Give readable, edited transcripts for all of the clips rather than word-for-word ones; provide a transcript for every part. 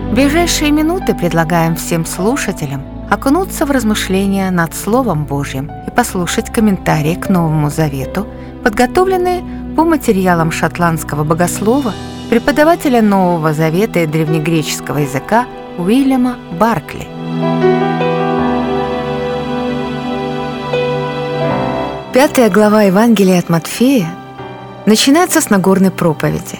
В ближайшие минуты предлагаем всем слушателям окунуться в размышления над Словом Божьим и послушать комментарии к Новому Завету, подготовленные по материалам шотландского богослова, преподавателя Нового Завета и древнегреческого языка Уильяма Баркли. Пятая глава Евангелия от Матфея начинается с Нагорной проповеди.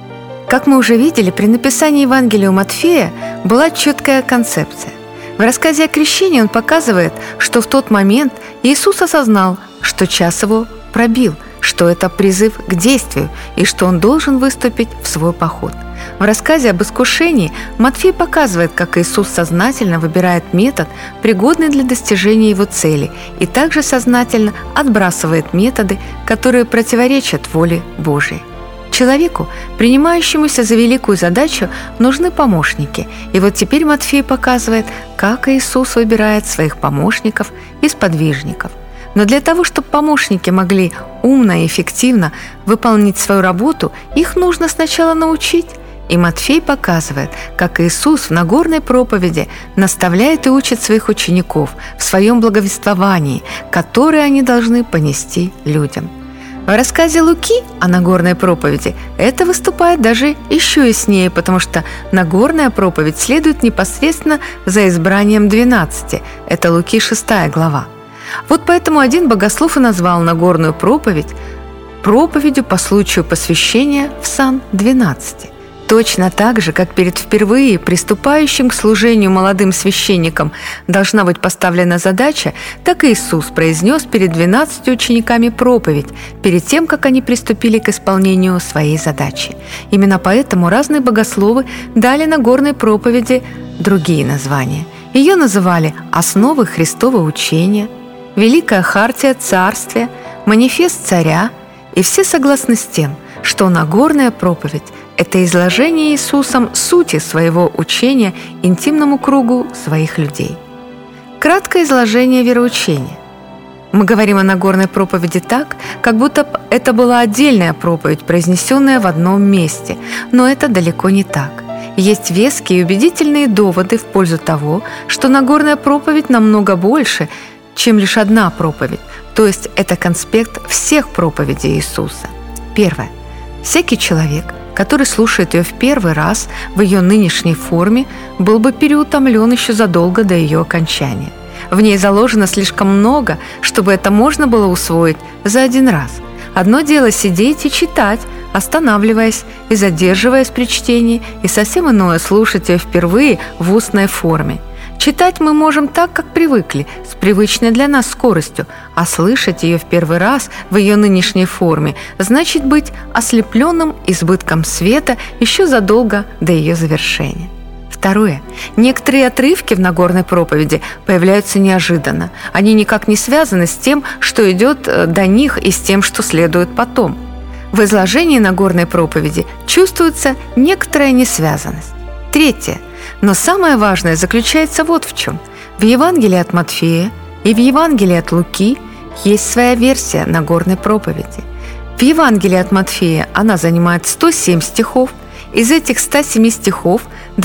Как мы уже видели, при написании Евангелия у Матфея была четкая концепция. В рассказе о крещении он показывает, что в тот момент Иисус осознал, что час его пробил, что это призыв к действию и что он должен выступить в свой поход. В рассказе об искушении Матфей показывает, как Иисус сознательно выбирает метод, пригодный для достижения его цели, и также сознательно отбрасывает методы, которые противоречат воле Божией. Человеку, принимающемуся за великую задачу, нужны помощники. И вот теперь Матфей показывает, как Иисус выбирает своих помощников и сподвижников. Но для того, чтобы помощники могли умно и эффективно выполнить свою работу, их нужно сначала научить. И Матфей показывает, как Иисус в Нагорной проповеди наставляет и учит своих учеников в своем благовествовании, которое они должны понести людям. В рассказе Луки о Нагорной проповеди это выступает даже еще яснее, потому что Нагорная проповедь следует непосредственно за избранием 12. Это Луки 6 глава. Вот поэтому один богослов и назвал Нагорную проповедь проповедью по случаю посвящения в сан 12. Точно так же, как перед впервые приступающим к служению молодым священникам должна быть поставлена задача, так и Иисус произнес перед 12 учениками проповедь, перед тем, как они приступили к исполнению своей задачи. Именно поэтому разные богословы дали Нагорной проповеди другие названия. Ее называли «Основы Христова учения», «Великая хартия царствия», «Манифест царя», и все согласны с тем, что Нагорная проповедь – это изложение Иисусом сути своего учения интимному кругу своих людей. Краткое изложение вероучения. Мы говорим о Нагорной проповеди так, как будто это была отдельная проповедь, произнесенная в одном месте, но это далеко не так. Есть веские и убедительные доводы в пользу того, что Нагорная проповедь намного больше, чем лишь одна проповедь, то есть это конспект всех проповедей Иисуса. Первое. Всякий человек, который слушает ее в первый раз в ее нынешней форме, был бы переутомлен еще задолго до ее окончания. В ней заложено слишком много, чтобы это можно было усвоить за один раз. Одно дело сидеть и читать, останавливаясь и задерживаясь при чтении, и совсем иное слушать ее впервые в устной форме. Читать мы можем так, как привыкли, с привычной для нас скоростью, а слышать ее в первый раз в ее нынешней форме значит быть ослепленным избытком света еще задолго до ее завершения. Второе. Некоторые отрывки в Нагорной проповеди появляются неожиданно. Они никак не связаны с тем, что идет до них, и с тем, что следует потом. В изложении Нагорной проповеди чувствуется некоторая несвязанность. Третье. Но самое важное заключается вот в чем. В Евангелии от Матфея и в Евангелии от Луки есть своя версия Нагорной проповеди. В Евангелии от Матфея она занимает 107 стихов. Из этих 107 стихов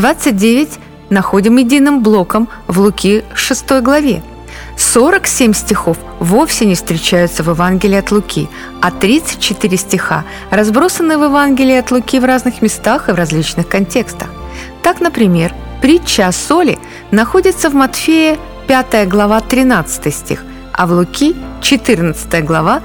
29 находим единым блоком в Луки 6 главе. 47 стихов вовсе не встречаются в Евангелии от Луки, а 34 стиха разбросаны в Евангелии от Луки в разных местах и в различных контекстах. Так, например, притча о соли находится в Матфея 5 глава 13 стих, а в Луки 14 глава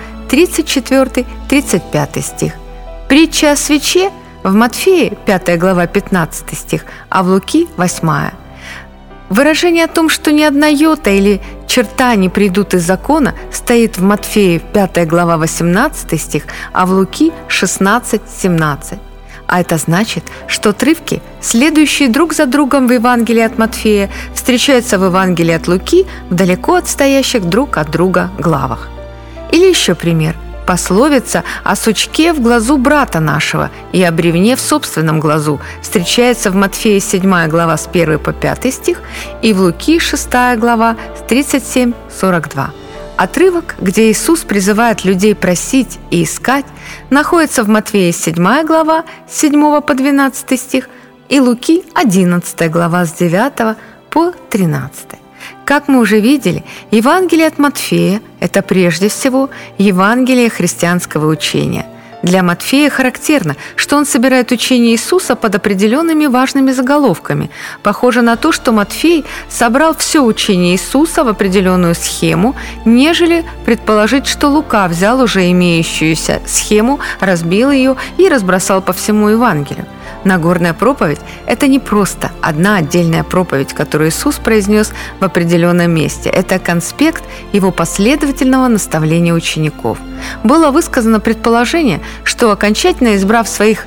34-35 стих. Притча о свече в Матфея 5 глава 15 стих, а в Луки 8. Выражение о том, что ни одна йота или черта не придут из закона, стоит в Матфея 5 глава 18 стих, а в Луки 16-17. А это значит, что отрывки, следующие друг за другом в Евангелии от Матфея, встречаются в Евангелии от Луки в далеко отстоящих друг от друга главах. Или еще пример. Пословица о сучке в глазу брата нашего и о бревне в собственном глазу встречается в Матфея 7 глава с 1 по 5 стих и в Луки 6 глава с 37-42. Отрывок, где Иисус призывает людей просить и искать, находится в Матфея 7 глава с 7 по 12 стих, и Луки 11 глава с 9 по 13. Как мы уже видели, Евангелие от Матфея – это прежде всего Евангелие христианского учения. Для Матфея характерно, что он собирает учение Иисуса под определенными важными заголовками. Похоже на то, что Матфей собрал все учение Иисуса в определенную схему, нежели предположить, что Лука взял уже имеющуюся схему, разбил ее и разбросал по всему Евангелию. Нагорная проповедь – это не просто одна отдельная проповедь, которую Иисус произнес в определенном месте. Это конспект его последовательного наставления учеников. Было высказано предположение, что, окончательно избрав своих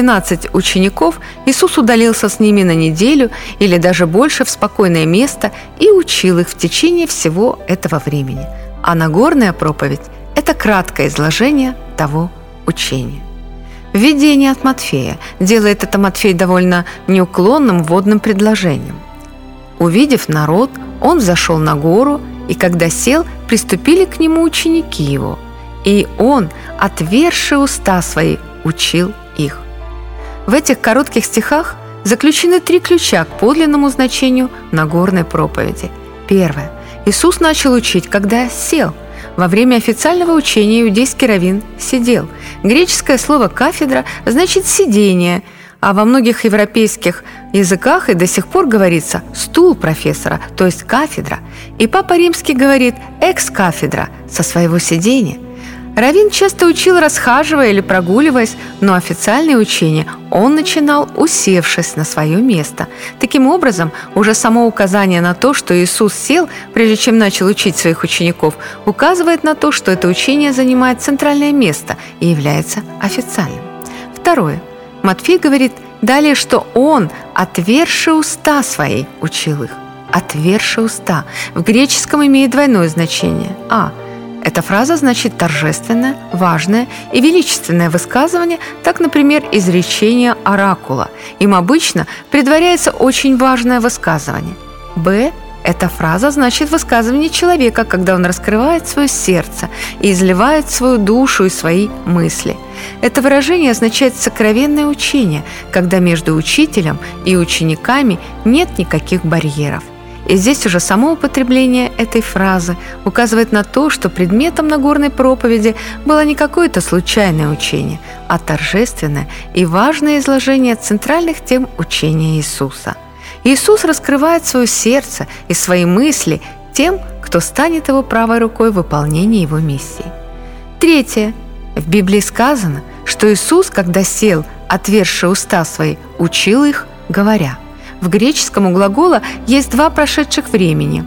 12 учеников, Иисус удалился с ними на неделю или даже больше в спокойное место и учил их в течение всего этого времени. А Нагорная проповедь – это краткое изложение того учения. Введение от Матфея делает это Матфей довольно неуклонным вводным предложением. «Увидев народ, он взошел на гору, и когда сел, приступили к нему ученики его, и он, отверши уста свои, учил их». В этих коротких стихах заключены 3 ключа к подлинному значению Нагорной проповеди. Первое. Иисус начал учить, когда сел. Во время официального учения иудейский раввин сидел. Греческое слово «кафедра» значит «сидение», а во многих европейских языках и до сих пор говорится «стул профессора», то есть «кафедра». И Папа Римский говорит «экс-кафедра» со своего сидения. Раввин часто учил, расхаживая или прогуливаясь, но официальные учения он начинал, усевшись на свое место. Таким образом, уже само указание на то, что Иисус сел, прежде чем начал учить своих учеников, указывает на то, что это учение занимает центральное место и является официальным. Второе. Матфей говорит далее, что он, отверши уста свои, учил их. Отверши уста. В греческом имеет двойное значение. Эта фраза значит торжественное, важное и величественное высказывание, так, например, изречение оракула. Им обычно предваряется очень важное высказывание. Б. Эта фраза значит высказывание человека, когда он раскрывает свое сердце и изливает свою душу и свои мысли. Это выражение означает сокровенное учение, когда между учителем и учениками нет никаких барьеров. И здесь уже само употребление этой фразы указывает на то, что предметом Нагорной проповеди было не какое-то случайное учение, а торжественное и важное изложение центральных тем учения Иисуса. Иисус раскрывает свое сердце и свои мысли тем, кто станет его правой рукой в выполнении его миссии. Третье. В Библии сказано, что Иисус, когда сел, отверши уста свои, учил их, говоря. В греческом у глагола есть 2 прошедших времени.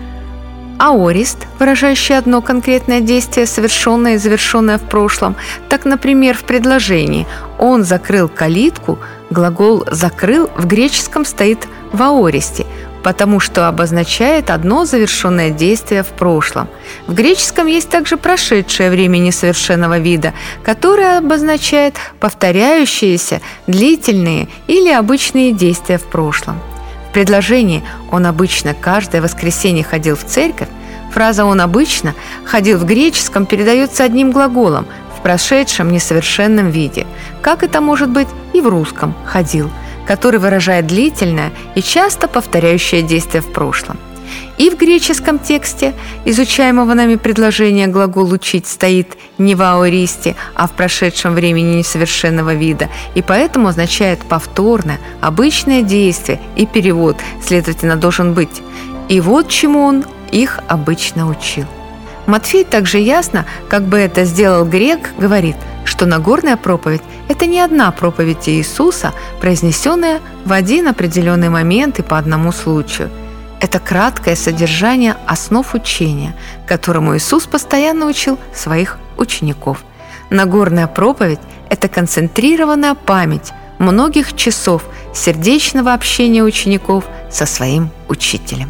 Аорист, выражающий одно конкретное действие, совершенное и завершенное в прошлом. Так, например, в предложении «он закрыл калитку», глагол «закрыл» в греческом стоит в аористе, потому что обозначает одно завершенное действие в прошлом. В греческом есть также прошедшее время несовершенного вида, которое обозначает повторяющиеся, длительные или обычные действия в прошлом. В предложении «он обычно каждое воскресенье ходил в церковь» фраза «он обычно» ходил в греческом передается одним глаголом в прошедшем несовершенном виде, как это может быть и в русском «ходил», который выражает длительное и часто повторяющее действие в прошлом. И в греческом тексте изучаемого нами предложения глагол «учить» стоит не в аористе, а в прошедшем времени несовершенного вида, и поэтому означает повторное, обычное действие, и перевод, следовательно, должен быть «и вот чему он их обычно учил». Матфей также ясно, как бы это сделал грек, говорит, что Нагорная проповедь – это не одна проповедь Иисуса, произнесенная в один определенный момент и по одному случаю. Это краткое содержание основ учения, которому Иисус постоянно учил своих учеников. Нагорная проповедь – это концентрированная память многих часов сердечного общения учеников со своим учителем.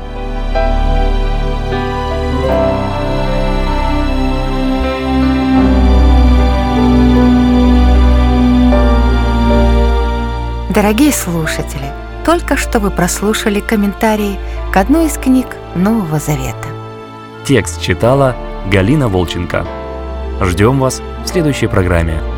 Дорогие слушатели, только что вы прослушали комментарии к одной из книг Нового Завета. Текст читала Галина Волченко. Ждем вас в следующей программе.